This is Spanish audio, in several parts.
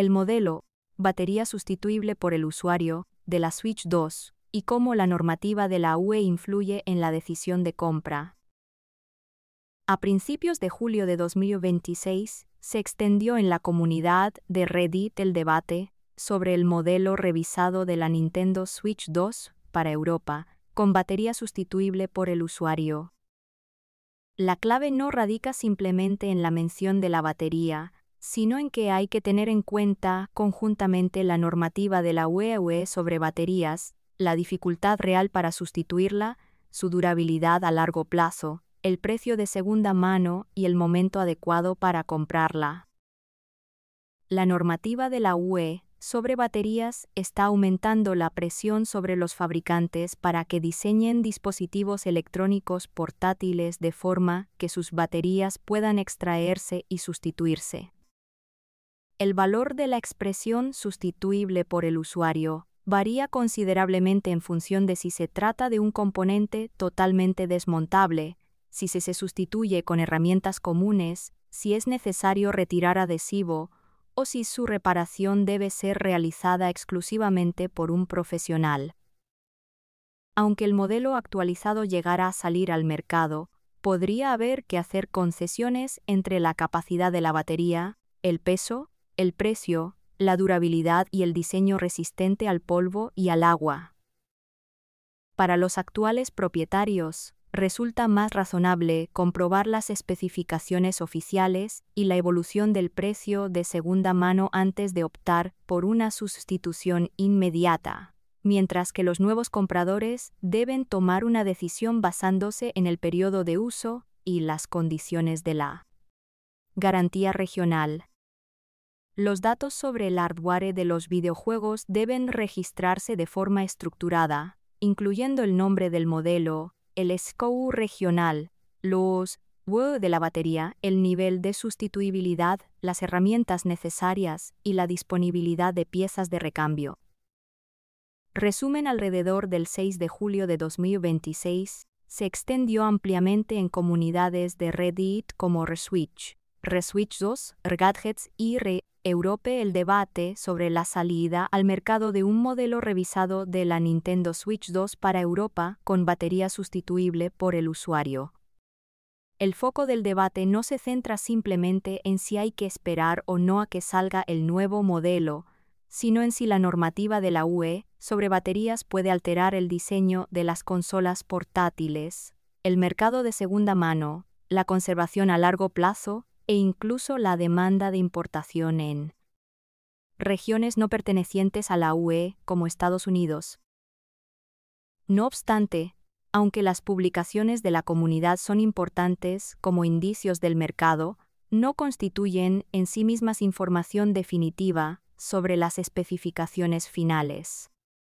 el modelo, batería sustituible por el usuario, de la Switch 2, y cómo la normativa de la UE influye en la decisión de compra. A principios de julio de 2026, se extendió en la comunidad de Reddit el debate sobre el modelo revisado de la Nintendo Switch 2 para Europa, con batería sustituible por el usuario. La clave no radica simplemente en la mención de la batería, sino en que hay que tener en cuenta conjuntamente la normativa de la UE sobre baterías, la dificultad real para sustituirla, su durabilidad a largo plazo, el precio de segunda mano y el momento adecuado para comprarla. La normativa de la UE sobre baterías está aumentando la presión sobre los fabricantes para que diseñen dispositivos electrónicos portátiles de forma que sus baterías puedan extraerse y sustituirse. El valor de la expresión sustituible por el usuario varía considerablemente en función de si se trata de un componente totalmente desmontable, si se sustituye con herramientas comunes, si es necesario retirar adhesivo o si su reparación debe ser realizada exclusivamente por un profesional. Aunque el modelo actualizado llegara a salir al mercado, podría haber que hacer concesiones entre la capacidad de la batería, el peso, el precio, la durabilidad y el diseño resistente al polvo y al agua. Para los actuales propietarios, resulta más razonable comprobar las especificaciones oficiales y la evolución del precio de segunda mano antes de optar por una sustitución inmediata, mientras que los nuevos compradores deben tomar una decisión basándose en el periodo de uso y las condiciones de la garantía regional. Los datos sobre el hardware de los videojuegos deben registrarse de forma estructurada, incluyendo el nombre del modelo, el SKU regional, los W de la batería, el nivel de sustituibilidad, las herramientas necesarias y la disponibilidad de piezas de recambio. Resumen alrededor del 6 de julio de 2026, se extendió ampliamente en comunidades de Reddit como Reswitch 2, Gadgets y Europe el debate sobre la salida al mercado de un modelo revisado de la Nintendo Switch 2 para Europa con batería sustituible por el usuario. El foco del debate no se centra simplemente en si hay que esperar o no a que salga el nuevo modelo, sino en si la normativa de la UE sobre baterías puede alterar el diseño de las consolas portátiles, el mercado de segunda mano, la conservación a largo plazo e incluso la demanda de importación en regiones no pertenecientes a la UE como Estados Unidos. No obstante, aunque las publicaciones de la comunidad son importantes como indicios del mercado, no constituyen en sí mismas información definitiva sobre las especificaciones finales.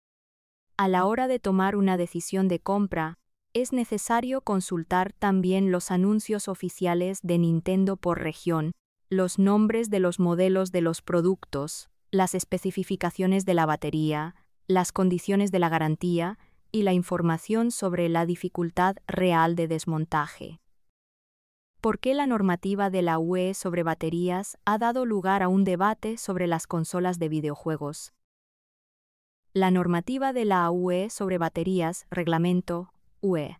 A la hora de tomar una decisión de compra, es necesario consultar también los anuncios oficiales de Nintendo por región, los nombres de los modelos de los productos, las especificaciones de la batería, las condiciones de la garantía y la información sobre la dificultad real de desmontaje. ¿Por qué la normativa de la UE sobre baterías ha dado lugar a un debate sobre las consolas de videojuegos? La normativa de la UE sobre baterías, Reglamento UE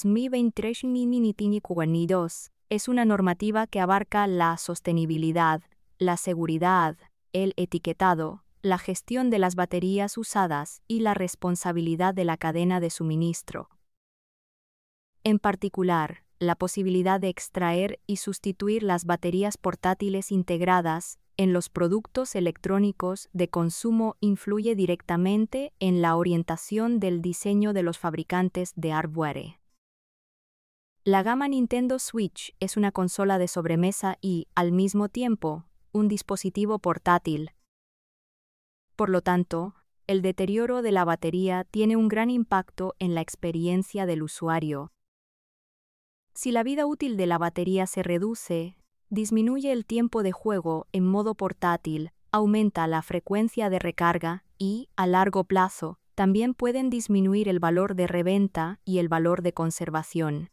2023-2, es una normativa que abarca la sostenibilidad, la seguridad, el etiquetado, la gestión de las baterías usadas y la responsabilidad de la cadena de suministro. En particular, la posibilidad de extraer y sustituir las baterías portátiles integradas en los productos electrónicos de consumo influye directamente en la orientación del diseño de los fabricantes de hardware. La gama Nintendo Switch es una consola de sobremesa y, al mismo tiempo, un dispositivo portátil. Por lo tanto, el deterioro de la batería tiene un gran impacto en la experiencia del usuario. Si la vida útil de la batería se reduce, disminuye el tiempo de juego en modo portátil, aumenta la frecuencia de recarga y, a largo plazo, también pueden disminuir el valor de reventa y el valor de conservación.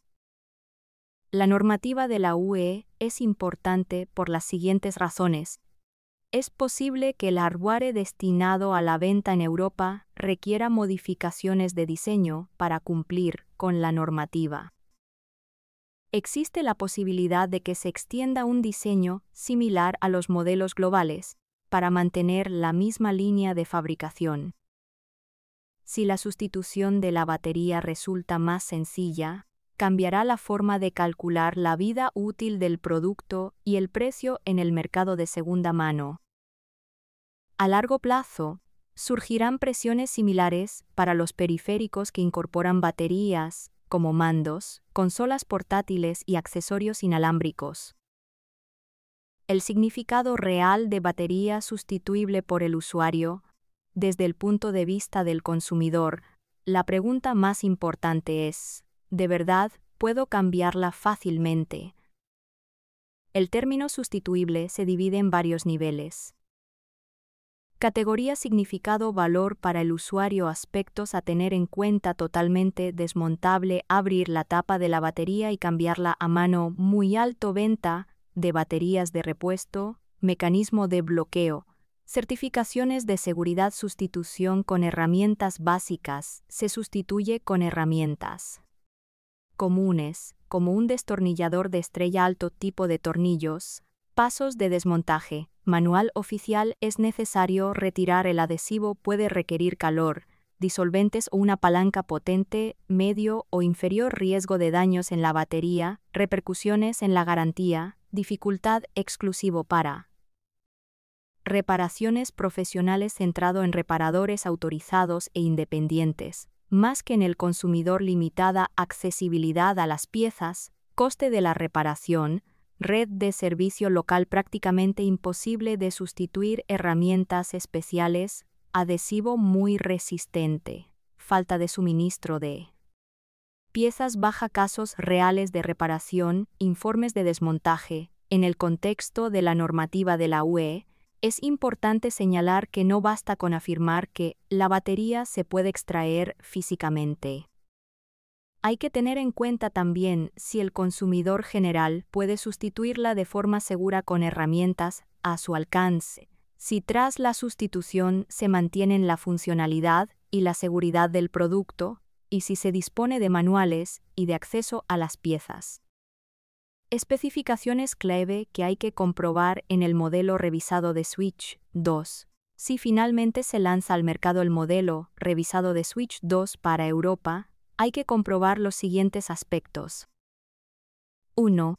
La normativa de la UE es importante por las siguientes razones. Es posible que el hardware destinado a la venta en Europa requiera modificaciones de diseño para cumplir con la normativa. Existe la posibilidad de que se extienda un diseño similar a los modelos globales para mantener la misma línea de fabricación. Si la sustitución de la batería resulta más sencilla, cambiará la forma de calcular la vida útil del producto y el precio en el mercado de segunda mano. A largo plazo, surgirán presiones similares para los periféricos que incorporan baterías, como mandos, consolas portátiles y accesorios inalámbricos. El significado real de batería sustituible por el usuario. Desde el punto de vista del consumidor, la pregunta más importante es, ¿de verdad puedo cambiarla fácilmente? El término sustituible se divide en varios niveles. Categoría significado valor para el usuario aspectos a tener en cuenta totalmente desmontable abrir la tapa de la batería y cambiarla a mano muy alto venta de baterías de repuesto, mecanismo de bloqueo, certificaciones de seguridad sustitución con herramientas básicas se sustituye con herramientas comunes, como un destornillador de estrella alto tipo de tornillos, pasos de desmontaje, manual oficial es necesario retirar el adhesivo puede requerir calor, disolventes o una palanca potente, medio o inferior riesgo de daños en la batería, repercusiones en la garantía, dificultad exclusivo para reparaciones profesionales centrado en reparadores autorizados e independientes, más que en el consumidor limitada accesibilidad a las piezas, coste de la reparación, red de servicio local prácticamente imposible de sustituir herramientas especiales, adhesivo muy resistente, falta de suministro de piezas baja casos reales de reparación, informes de desmontaje. En el contexto de la normativa de la UE, es importante señalar que no basta con afirmar que la batería se puede extraer físicamente. Hay que tener en cuenta también si el consumidor general puede sustituirla de forma segura con herramientas a su alcance, si tras la sustitución se mantienen la funcionalidad y la seguridad del producto, y si se dispone de manuales y de acceso a las piezas. Especificaciones clave que hay que comprobar en el modelo revisado de Switch 2. Si finalmente se lanza al mercado el modelo revisado de Switch 2 para Europa, hay que comprobar los siguientes aspectos. 1.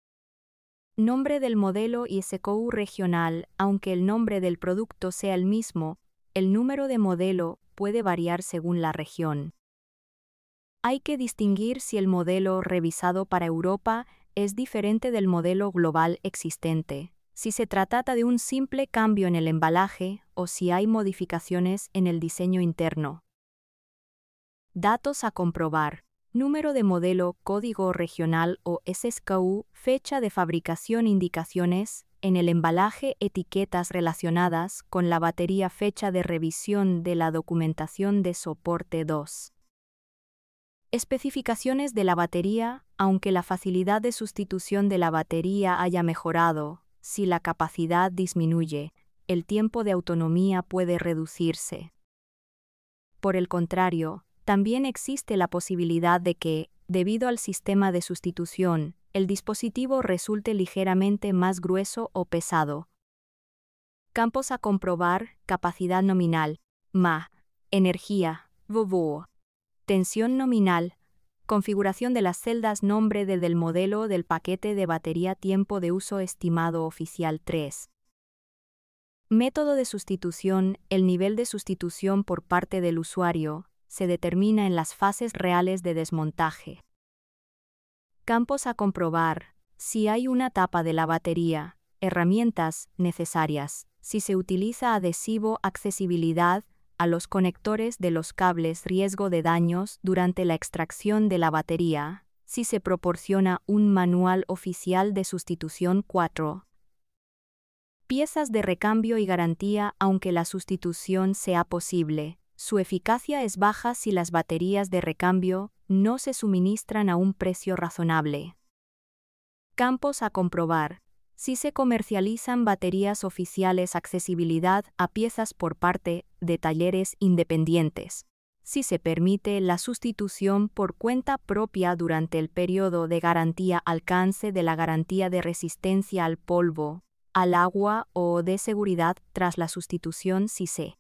Nombre del modelo y SKU regional. Aunque el nombre del producto sea el mismo, el número de modelo puede variar según la región. Hay que distinguir si el modelo revisado para Europa es diferente del modelo global existente, si se trata de un simple cambio en el embalaje o si hay modificaciones en el diseño interno. Datos a comprobar. Número de modelo, código regional o SKU, fecha de fabricación, indicaciones en el embalaje, etiquetas relacionadas con la batería, fecha de revisión de la documentación de soporte 2. Especificaciones de la batería. Aunque la facilidad de sustitución de la batería haya mejorado, si la capacidad disminuye, el tiempo de autonomía puede reducirse. Por el contrario, también existe la posibilidad de que, debido al sistema de sustitución, el dispositivo resulte ligeramente más grueso o pesado. Campos a comprobar: capacidad nominal, mAh, energía, VV, tensión nominal, configuración de las celdas, nombre del modelo del paquete de batería, tiempo de uso estimado oficial 3. Método de sustitución. El nivel de sustitución por parte del usuario se determina en las fases reales de desmontaje. Campos a comprobar: si hay una tapa de la batería, herramientas necesarias, si se utiliza adhesivo, accesibilidad a los conectores de los cables, riesgo de daños durante la extracción de la batería, si se proporciona un manual oficial de sustitución 4. Piezas de recambio y garantía. Aunque la sustitución sea posible, su eficacia es baja si las baterías de recambio no se suministran a un precio razonable. Campos a comprobar: Si se comercializan baterías oficiales, accesibilidad a piezas por parte de talleres independientes. Si se permite la sustitución por cuenta propia durante el periodo de garantía, alcance de la garantía de resistencia al polvo, al agua o de seguridad tras la sustitución. Si se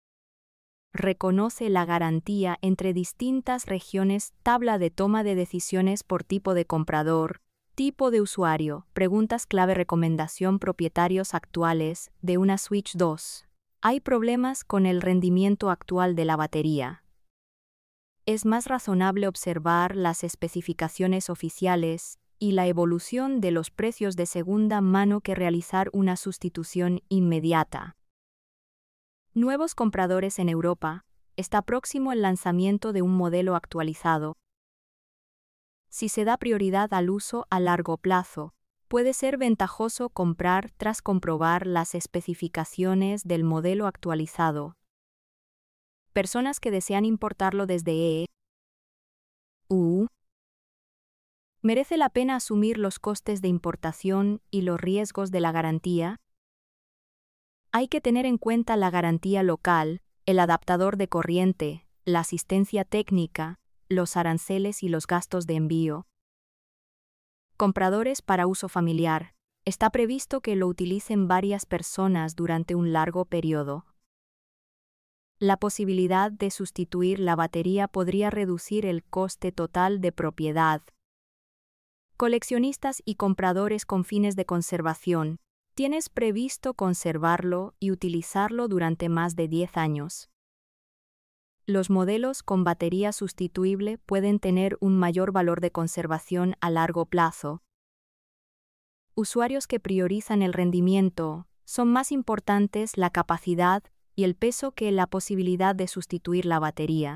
reconoce la garantía entre distintas regiones. Tabla de toma de decisiones por tipo de comprador, tipo de usuario, preguntas clave. Recomendación: propietarios actuales de una Switch 2. ¿Hay problemas con el rendimiento actual de la batería? Es más razonable observar las especificaciones oficiales y la evolución de los precios de segunda mano que realizar una sustitución inmediata. Nuevos compradores en Europa. Está próximo el lanzamiento de un modelo actualizado. Si se da prioridad al uso a largo plazo, puede ser ventajoso comprar tras comprobar las especificaciones del modelo actualizado. Personas que desean importarlo desde EU. ¿Merece la pena asumir los costes de importación y los riesgos de la garantía? Hay que tener en cuenta la garantía local, el adaptador de corriente, la asistencia técnica, los aranceles y los gastos de envío. Compradores para uso familiar. Está previsto que lo utilicen varias personas durante un largo periodo. La posibilidad de sustituir la batería podría reducir el coste total de propiedad. Coleccionistas y compradores con fines de conservación. ¿Tienes previsto conservarlo y utilizarlo durante más de 10 años? Los modelos con batería sustituible pueden tener un mayor valor de conservación a largo plazo. Usuarios que priorizan el rendimiento. Son más importantes la capacidad y el peso que la posibilidad de sustituir la batería.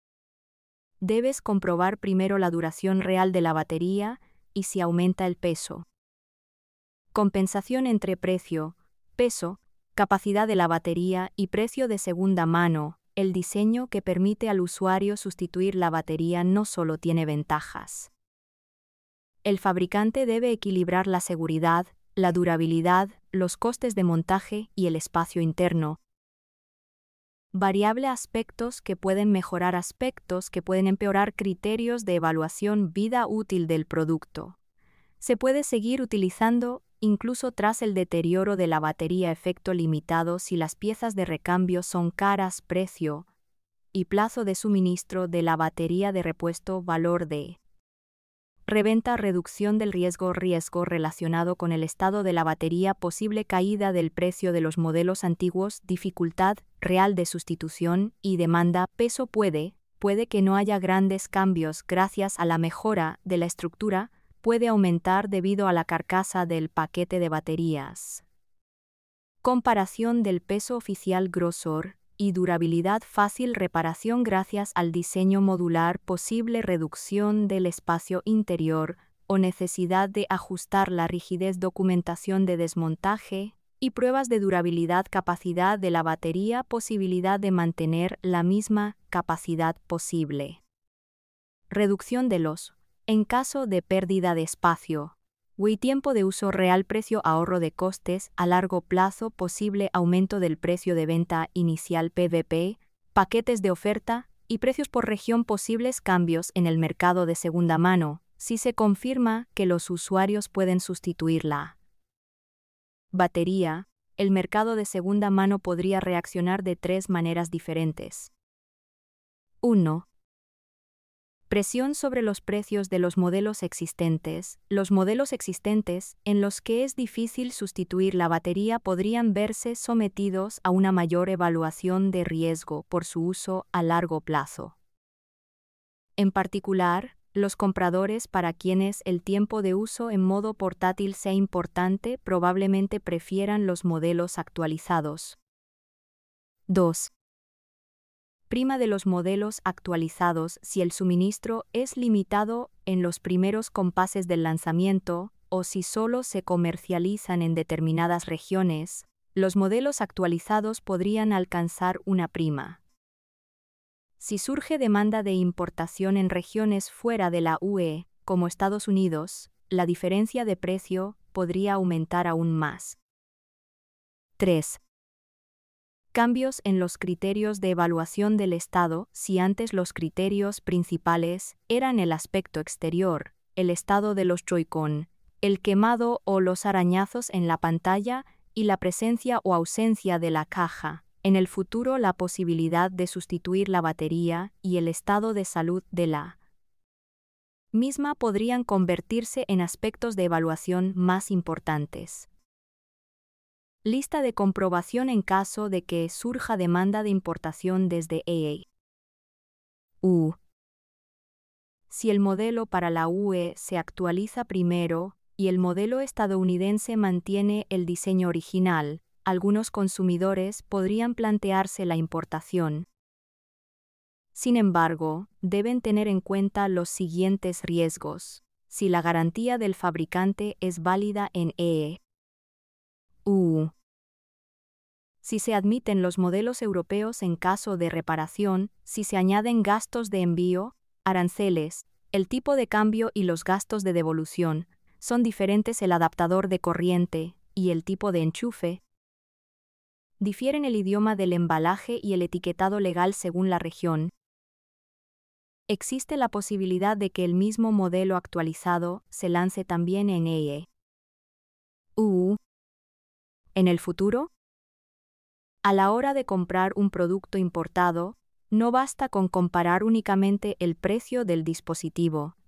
Debes comprobar primero la duración real de la batería y si aumenta el peso. Compensación entre precio, peso, capacidad de la batería y precio de segunda mano. El diseño que permite al usuario sustituir la batería no solo tiene ventajas. El fabricante debe equilibrar la seguridad, la durabilidad, los costes de montaje y el espacio interno. Variable aspectos que pueden mejorar, aspectos que pueden empeorar. Criterios de evaluación: vida útil del producto. Se puede seguir utilizando incluso tras el deterioro de la batería. Efecto limitado si las piezas de recambio son caras. Precio y plazo de suministro de la batería de repuesto. Valor de reventa. Reducción del riesgo relacionado con el estado de la batería. Posible caída del precio de los modelos antiguos. Dificultad real de sustitución y demanda. Peso puede que no haya grandes cambios gracias a la mejora de la estructura. Puede aumentar debido a la carcasa del paquete de baterías. Comparación del peso oficial. Grosor y durabilidad. Fácil reparación gracias al diseño modular. Posible reducción del espacio interior o necesidad de ajustar la rigidez. Documentación de desmontaje y pruebas de durabilidad. Capacidad de la batería. Posibilidad de mantener la misma capacidad posible. Reducción de los en caso de pérdida de espacio. Tiempo de uso real. Precio. Ahorro de costes a largo plazo. Posible aumento del precio de venta inicial. PVP, paquetes de oferta y precios por región. Posibles cambios en el mercado de segunda mano, si se confirma que los usuarios pueden sustituir la batería. El mercado de segunda mano podría reaccionar de 3 maneras diferentes. 1. Presión sobre los precios de los modelos existentes. Los modelos existentes, en los que es difícil sustituir la batería, podrían verse sometidos a una mayor evaluación de riesgo por su uso a largo plazo. En particular, los compradores para quienes el tiempo de uso en modo portátil sea importante probablemente prefieran los modelos actualizados. 2. Prima de los modelos actualizados si el suministro es limitado en los primeros compases del lanzamiento o si solo se comercializan en determinadas regiones. Los modelos actualizados podrían alcanzar una prima. Si surge demanda de importación en regiones fuera de la UE, como Estados Unidos, la diferencia de precio podría aumentar aún más. 3. Cambios en los criterios de evaluación del estado. Si antes los criterios principales eran el aspecto exterior, el estado de los Joy-Con, el quemado o los arañazos en la pantalla y la presencia o ausencia de la caja, en el futuro la posibilidad de sustituir la batería y el estado de salud de la misma podrían convertirse en aspectos de evaluación más importantes. Lista de comprobación en caso de que surja demanda de importación desde EU. Si el modelo para la UE se actualiza primero y el modelo estadounidense mantiene el diseño original, algunos consumidores podrían plantearse la importación. Sin embargo, deben tener en cuenta los siguientes riesgos. Si la garantía del fabricante es válida en EU. Si se admiten los modelos europeos en caso de reparación, si se añaden gastos de envío, aranceles, el tipo de cambio y los gastos de devolución, son diferentes el adaptador de corriente y el tipo de enchufe. Difieren el idioma del embalaje y el etiquetado legal según la región. Existe la posibilidad de que el mismo modelo actualizado se lance también en EU. En el futuro, a la hora de comprar un producto importado, no basta con comparar únicamente el precio del dispositivo.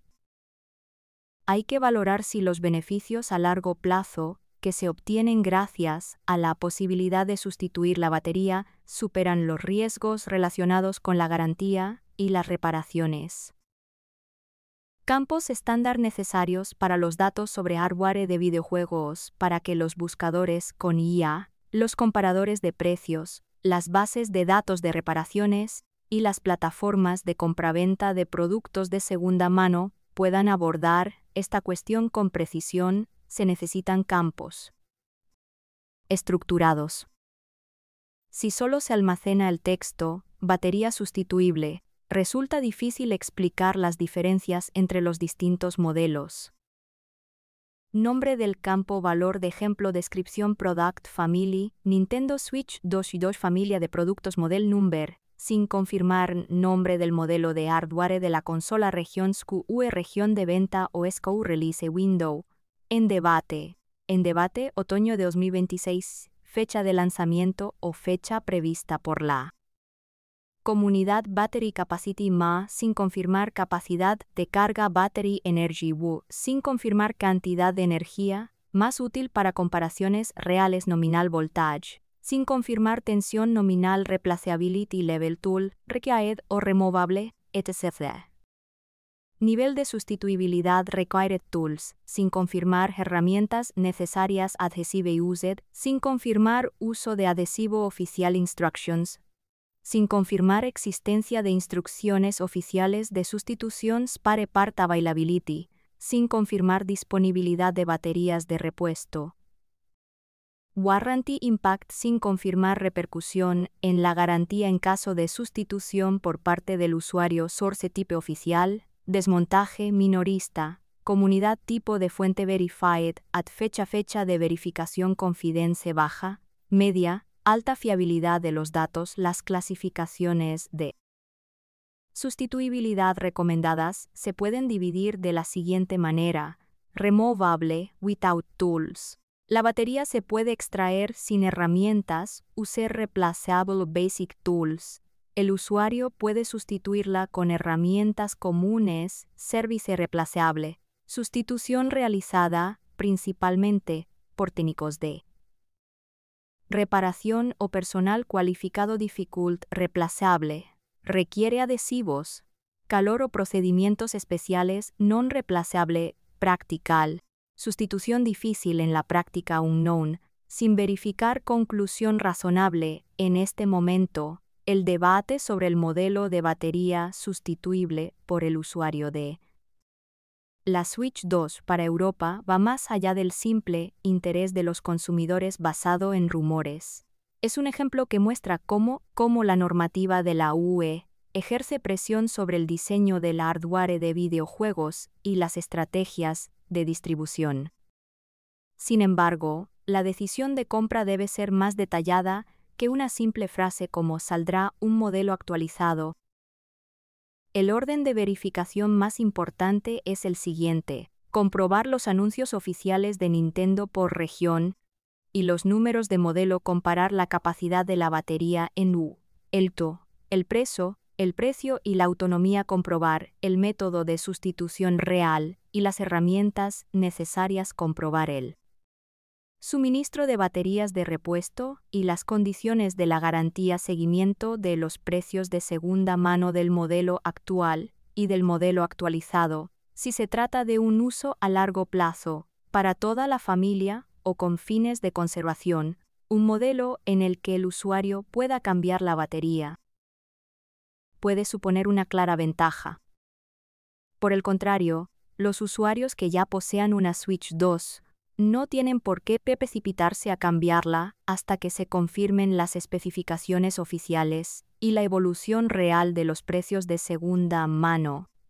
Hay que valorar si los beneficios a largo plazo que se obtienen gracias a la posibilidad de sustituir la batería superan los riesgos relacionados con la garantía y las reparaciones. Campos estándar necesarios para los datos sobre hardware de videojuegos para que los buscadores con IA, los comparadores de precios, las bases de datos de reparaciones y las plataformas de compraventa de productos de segunda mano puedan abordar esta cuestión con precisión. Se necesitan campos estructurados. Si solo se almacena el texto, batería sustituible, resulta difícil explicar las diferencias entre los distintos modelos. Nombre del campo valor de ejemplo descripción Product Family Nintendo Switch 2 y 2 familia de productos model number sin confirmar nombre del modelo de hardware de la consola región SKU región de venta o SKU release window en debate otoño de 2026 fecha de lanzamiento o fecha prevista por la comunidad Battery Capacity MA sin confirmar capacidad de carga Battery Energy WU sin confirmar cantidad de energía, más útil para comparaciones reales nominal voltage, sin confirmar tensión nominal Replaceability Level Tool, Required o removable, etc. Nivel de sustituibilidad Required Tools, sin confirmar herramientas necesarias Adhesive Used, sin confirmar uso de adhesivo oficial Instructions, sin confirmar existencia de instrucciones oficiales de sustitución Spare Part Availability, sin confirmar disponibilidad de baterías de repuesto. Warranty Impact sin confirmar repercusión en la garantía en caso de sustitución por parte del usuario Source Type oficial, desmontaje minorista, comunidad tipo de fuente Verified, fecha de verificación confidence baja, media, alta fiabilidad de los datos. Las clasificaciones de sustituibilidad recomendadas se pueden dividir de la siguiente manera: removable, without tools. La batería se puede extraer sin herramientas, use replaceable basic tools. El usuario puede sustituirla con herramientas comunes, service replaceable. Sustitución realizada, principalmente, por técnicos de reparación o personal cualificado. Difficult replaceable. Requiere adhesivos, calor o procedimientos especiales. Non replaceable, practical. Sustitución difícil en la práctica. Unknown, sin verificar conclusión razonable. En este momento, el debate sobre el modelo de batería sustituible por el usuario de la Switch 2 para Europa va más allá del simple interés de los consumidores basado en rumores. Es un ejemplo que muestra cómo la normativa de la UE ejerce presión sobre el diseño del hardware de videojuegos y las estrategias de distribución. Sin embargo, la decisión de compra debe ser más detallada que una simple frase como "saldrá un modelo actualizado". El orden de verificación más importante es el siguiente: comprobar los anuncios oficiales de Nintendo por región y los números de modelo, comparar la capacidad de la batería en U, el precio y la autonomía, comprobar el método de sustitución real y las herramientas necesarias, comprobar el suministro de baterías de repuesto y las condiciones de la garantía, seguimiento de los precios de segunda mano del modelo actual y del modelo actualizado, si se trata de un uso a largo plazo, para toda la familia o con fines de conservación, un modelo en el que el usuario pueda cambiar la batería puede suponer una clara ventaja. Por el contrario, los usuarios que ya posean una Switch 2 no tienen por qué precipitarse a cambiarla hasta que se confirmen las especificaciones oficiales y la evolución real de los precios de segunda mano.